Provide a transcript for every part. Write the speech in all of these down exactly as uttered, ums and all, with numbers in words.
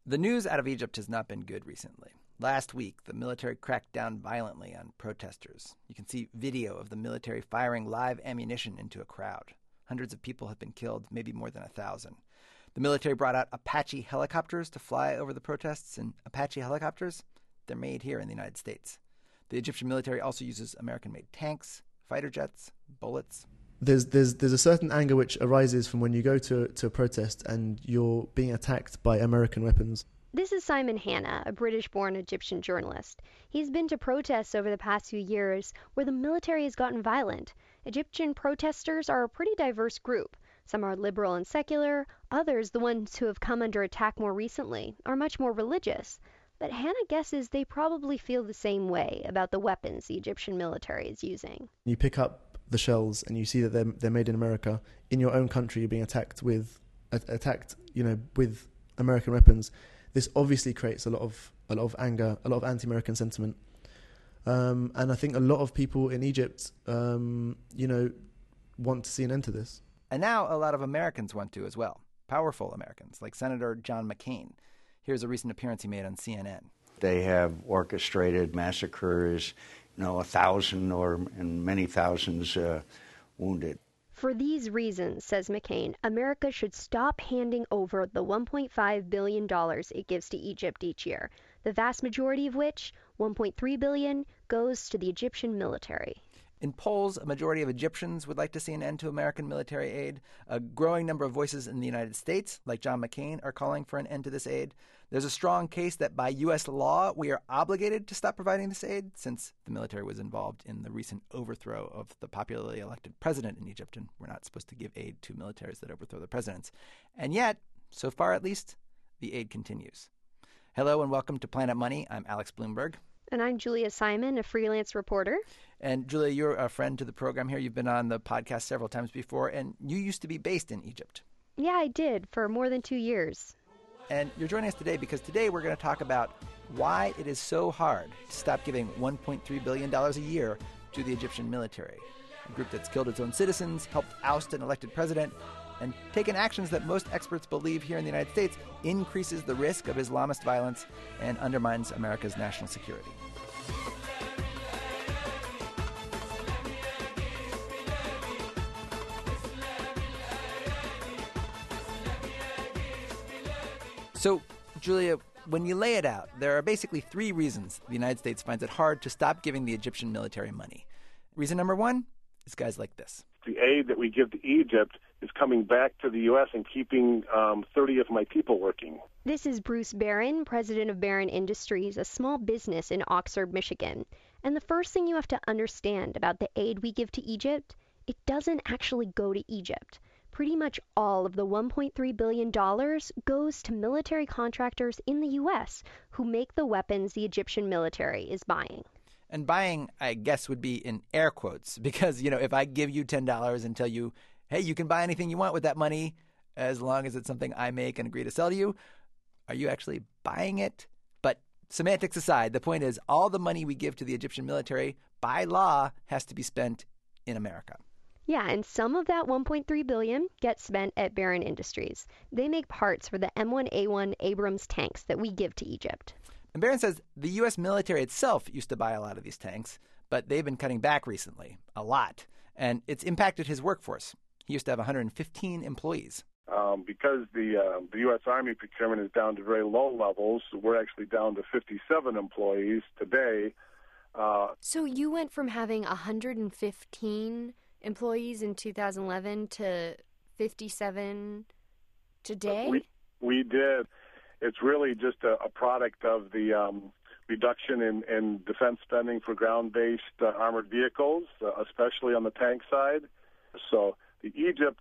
The news out of Egypt has not been good recently. Last week, the military cracked down violently on protesters. You can see video of the military firing live ammunition into a crowd. Hundreds of people have been killed, maybe more than a thousand. The military brought out Apache helicopters to fly over the protests, and Apache helicopters, they're made here in the United States. The Egyptian military also uses American-made tanks, fighter jets, bullets. There's there's there's a certain anger which arises from when you go to to a protest and you're being attacked by American weapons. This is Simon Hanna, a British-born Egyptian journalist. He's been to protests over the past few years where the military has gotten violent. Egyptian protesters are a pretty diverse group. Some are liberal and secular. Others, the ones who have come under attack more recently, are much more religious. But Hanna guesses they probably feel the same way about the weapons the Egyptian military is using. You pick up the shells and you see that they're they're made in America. In your own country, you're being attacked with attacked, you know, with American weapons. This obviously creates a lot of a lot of anger, a lot of anti-American sentiment, um, and I think a lot of people in Egypt, um, you know, want to see an end to this. And now a lot of Americans want to as well. Powerful Americans, like Senator John McCain. Here's a recent appearance he made on C N N. They have orchestrated massacres, you know, a thousand or and many thousands uh, wounded. For these reasons, says McCain, America should stop handing over the one point five billion dollars it gives to Egypt each year, the vast majority of which, one point three billion dollars, goes to the Egyptian military. In polls, a majority of Egyptians would like to see an end to American military aid. A growing number of voices in the United States, like John McCain, are calling for an end to this aid. There's a strong case that by U S law, we are obligated to stop providing this aid since the military was involved in the recent overthrow of the popularly elected president in Egypt, and we're not supposed to give aid to militaries that overthrow the presidents. And yet, so far at least, the aid continues. Hello and welcome to Planet Money. I'm Alex Bloomberg. And I'm Julia Simon, a freelance reporter. And Julia, you're a friend to the program here. You've been on the podcast several times before, and you used to be based in Egypt. Yeah, I did, for more than two years. And you're joining us today because today we're going to talk about why it is so hard to stop giving one point three billion dollars a year to the Egyptian military, a group that's killed its own citizens, helped oust an elected president, and taken actions that most experts believe here in the United States increases the risk of Islamist violence and undermines America's national security. So, Julia, when you lay it out, there are basically three reasons the United States finds it hard to stop giving the Egyptian military money. Reason number one is guys like this. The aid that we give to Egypt is coming back to the U S and keeping um, thirty of my people working. This is Bruce Barron, president of Barron Industries, a small business in Oxford, Michigan. And the first thing you have to understand about the aid we give to Egypt, it doesn't actually go to Egypt. Pretty much all of the one point three billion dollars goes to military contractors in the U S who make the weapons the Egyptian military is buying. And buying, I guess, would be in air quotes because, you know, if I give you ten dollars and tell you, hey, you can buy anything you want with that money as long as it's something I make and agree to sell to you, are you actually buying it? But semantics aside, the point is all the money we give to the Egyptian military by law has to be spent in America. Yeah, and some of that one point three billion dollars gets spent at Barron Industries. They make parts for the M one A one Abrams tanks that we give to Egypt. And Barron says the U S military itself used to buy a lot of these tanks, but they've been cutting back recently, a lot. And it's impacted his workforce. He used to have one hundred fifteen employees. Um, because the uh, the U S Army procurement is down to very low levels, we're actually down to fifty-seven employees today. Uh, so you went from having one hundred fifteen employees in two thousand eleven to fifty-seven today? We, we did. It's really just a, a product of the um, reduction in, in defense spending for ground-based uh, armored vehicles, uh, especially on the tank side. So the Egypt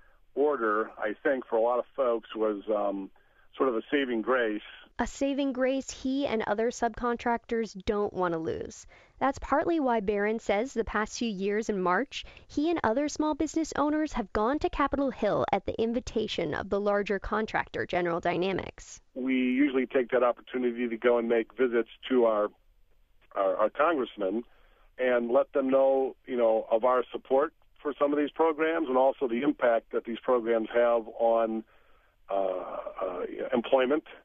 order, I think, for a lot of folks was um, sort of a saving grace. A saving grace he and other subcontractors don't want to lose. That's partly why Barron says the past few years in March, he and other small business owners have gone to Capitol Hill at the invitation of the larger contractor, General Dynamics. We usually take that opportunity to go and make visits to our our, our congressmen and let them know, you know, of our support for some of these programs and also the impact that these programs have on uh, uh, employment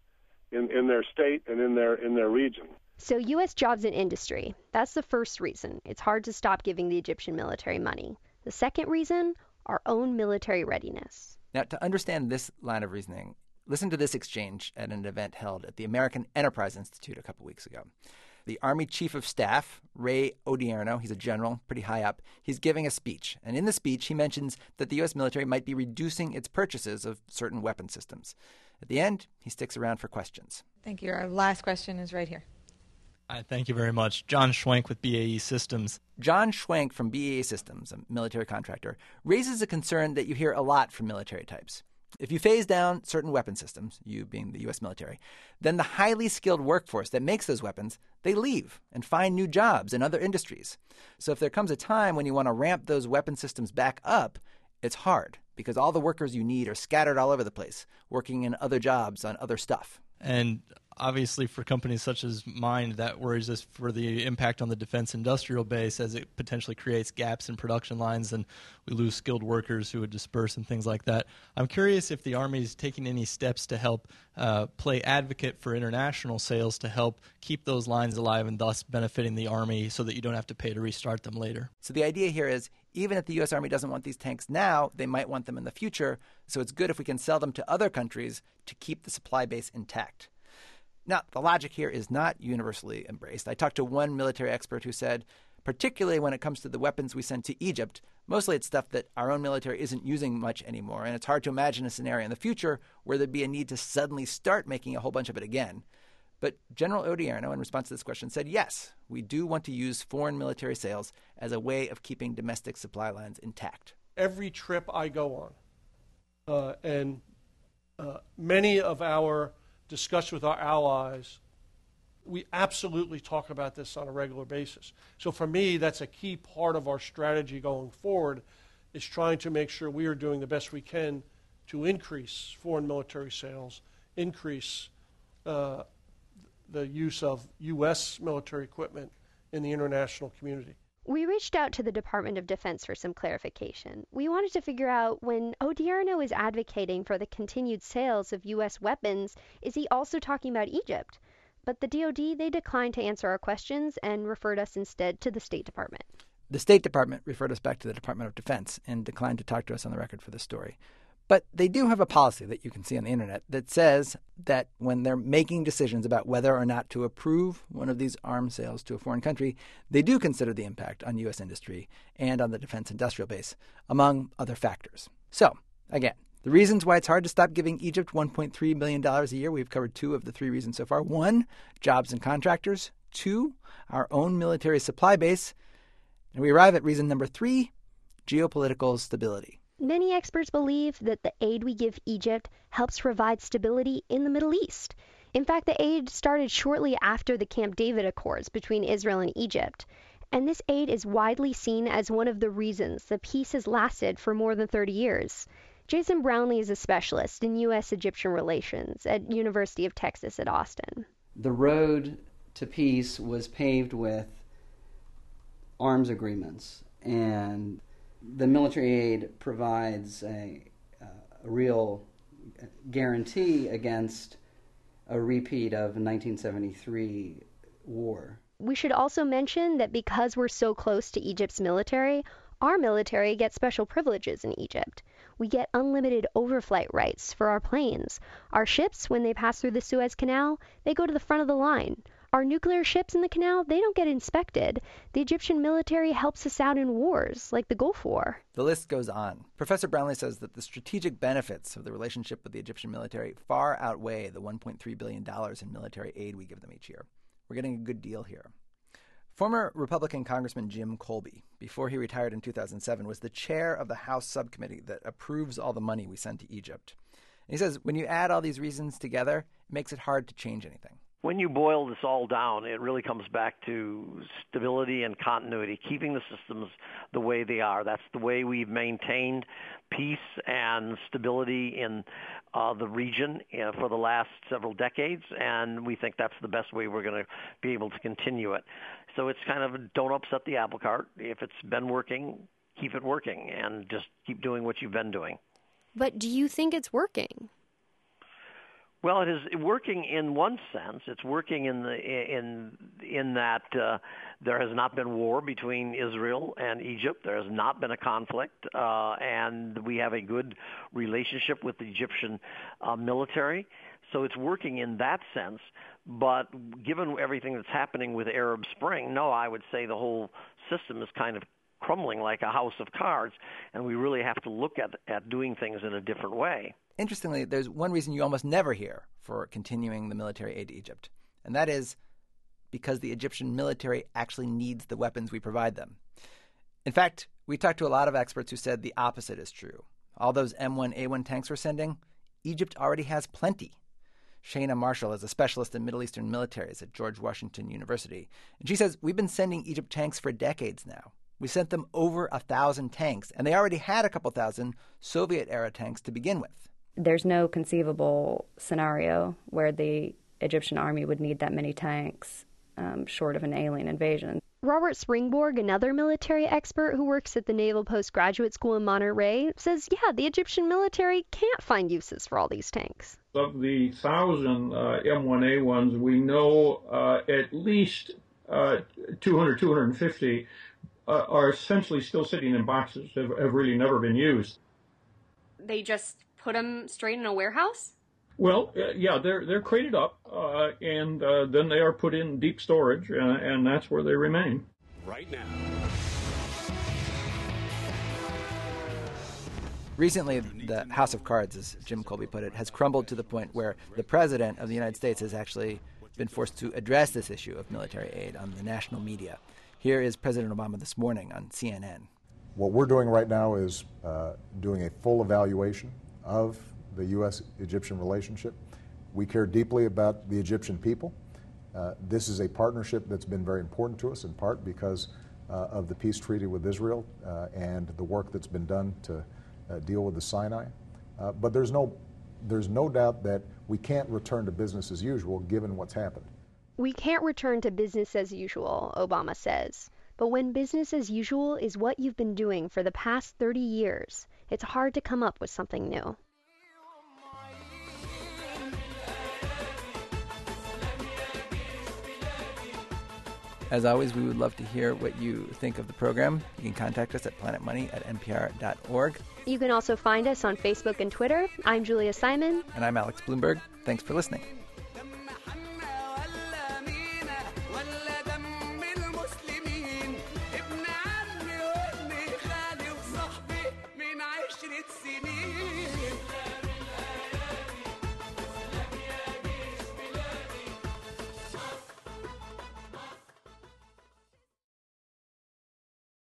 in, in their state and in their in their region. So U S jobs and industry, that's the first reason. It's hard to stop giving the Egyptian military money. The second reason, our own military readiness. Now, to understand this line of reasoning, listen to this exchange at an event held at the American Enterprise Institute a couple weeks ago. The Army Chief of Staff, Ray Odierno, he's a general, pretty high up, he's giving a speech. And in the speech, he mentions that the U S military might be reducing its purchases of certain weapon systems. At the end, he sticks around for questions. Thank you. Our last question is right here. Hi, thank you very much. John Schwenk with B A E Systems. John Schwenk from B A E Systems, a military contractor, raises a concern that you hear a lot from military types. If you phase down certain weapon systems, you being the U S military, then the highly skilled workforce that makes those weapons, they leave and find new jobs in other industries. So if there comes a time when you want to ramp those weapon systems back up, it's hard because all the workers you need are scattered all over the place, working in other jobs on other stuff. And obviously for companies such as mine, that worries us for the impact on the defense industrial base as it potentially creates gaps in production lines and we lose skilled workers who would disperse and things like that. I'm curious if the Army is taking any steps to help uh, play advocate for international sales to help keep those lines alive and thus benefiting the Army so that you don't have to pay to restart them later. So the idea here is even if the U S Army doesn't want these tanks now, they might want them in the future. So it's good if we can sell them to other countries to keep the supply base intact. Now, the logic here is not universally embraced. I talked to one military expert who said, particularly when it comes to the weapons we send to Egypt, mostly it's stuff that our own military isn't using much anymore, and it's hard to imagine a scenario in the future where there'd be a need to suddenly start making a whole bunch of it again. But General Odierno, in response to this question, said, yes, we do want to use foreign military sales as a way of keeping domestic supply lines intact. Every trip I go on, uh, and uh, many of our discussions with our allies, we absolutely talk about this on a regular basis. So for me, that's a key part of our strategy going forward, is trying to make sure we are doing the best we can to increase foreign military sales, increase uh, the use of U S military equipment in the international community. We reached out to the Department of Defense for some clarification. We wanted to figure out when Odierno is advocating for the continued sales of U S weapons, is he also talking about Egypt? But the D O D, they declined to answer our questions and referred us instead to the State Department. The State Department referred us back to the Department of Defense and declined to talk to us on the record for this story. But they do have a policy that you can see on the internet that says that when they're making decisions about whether or not to approve one of these arms sales to a foreign country, they do consider the impact on U S industry and on the defense industrial base, among other factors. So, again, the reasons why it's hard to stop giving Egypt one point three billion dollars a year, we've covered two of the three reasons so far. One, jobs and contractors. Two, our own military supply base. And we arrive at reason number three, geopolitical stability. Many experts believe that the aid we give Egypt helps provide stability in the Middle East. In fact, the aid started shortly after the Camp David Accords between Israel and Egypt. And this aid is widely seen as one of the reasons the peace has lasted for more than thirty years. Jason Brownlee is a specialist in U S Egyptian relations at University of Texas at Austin. The road to peace was paved with arms agreements, and the military aid provides a, uh, a real guarantee against a repeat of nineteen seventy-three war. We should also mention that because we're so close to Egypt's military, our military gets special privileges in Egypt. We get unlimited overflight rights for our planes. Our ships, when they pass through the Suez Canal, they go to the front of the line. Our nuclear ships in the canal, they don't get inspected. The Egyptian military helps us out in wars, like the Gulf War. The list goes on. Professor Brownlee says that the strategic benefits of the relationship with the Egyptian military far outweigh the one point three billion dollars in military aid we give them each year. We're getting a good deal here. Former Republican Congressman Jim Colby, before he retired in two thousand seven, was the chair of the House subcommittee that approves all the money we send to Egypt. And he says when you add all these reasons together, it makes it hard to change anything. When you boil this all down, it really comes back to stability and continuity, keeping the systems the way they are. That's the way we've maintained peace and stability in uh, the region uh, for the last several decades, and we think that's the best way we're going to be able to continue it. So it's kind of don't upset the apple cart. If it's been working, keep it working, and just keep doing what you've been doing. But do you think it's working? Well, it is working in one sense. It's working in the in in that uh, there has not been war between Israel and Egypt. There has not been a conflict, uh, and we have a good relationship with the Egyptian uh, military. So it's working in that sense. But given everything that's happening with Arab Spring, no, I would say the whole system is kind of crumbling like a house of cards, and we really have to look at, at doing things in a different way. Interestingly, there's one reason you almost never hear for continuing the military aid to Egypt, and that is because the Egyptian military actually needs the weapons we provide them. In fact, we talked to a lot of experts who said the opposite is true. All those M one A one tanks we're sending, Egypt already has plenty. Shana Marshall is a specialist in Middle Eastern militaries at George Washington University, and she says we've been sending Egypt tanks for decades now. We sent them over a thousand tanks, and they already had a couple thousand Soviet-era tanks to begin with. There's no conceivable scenario where the Egyptian army would need that many tanks um, short of an alien invasion. Robert Springborg, another military expert who works at the Naval Postgraduate School in Monterey, says, yeah, the Egyptian military can't find uses for all these tanks. Of the thousand uh, M one A ones, we know uh, at least uh, two hundred, two hundred fifty uh, are essentially still sitting in boxes, have, have really never been used. They just put them straight in a warehouse? Well, uh, yeah, they're they're crated up, uh, and uh, then they are put in deep storage, uh, and that's where they remain. Right now. Recently, the House of Cards, as Jim Colby put it, has crumbled to the point where the President of the United States has actually been forced to address this issue of military aid on the national media. Here is President Obama this morning on C N N. What we're doing right now is uh, doing a full evaluation of the U S Egyptian relationship. We care deeply about the Egyptian people. Uh, this is a partnership that's been very important to us, in part because uh, of the peace treaty with Israel uh, and the work that's been done to uh, deal with the Sinai. Uh, but there's no, there's no doubt that we can't return to business as usual given what's happened. We can't return to business as usual, Obama says. But when business as usual is what you've been doing for the past thirty years, it's hard to come up with something new. As always, we would love to hear what you think of the program. You can contact us at planet money at n p r dot org. You can also find us on Facebook and Twitter. I'm Julia Simon. And I'm Alex Bloomberg. Thanks for listening.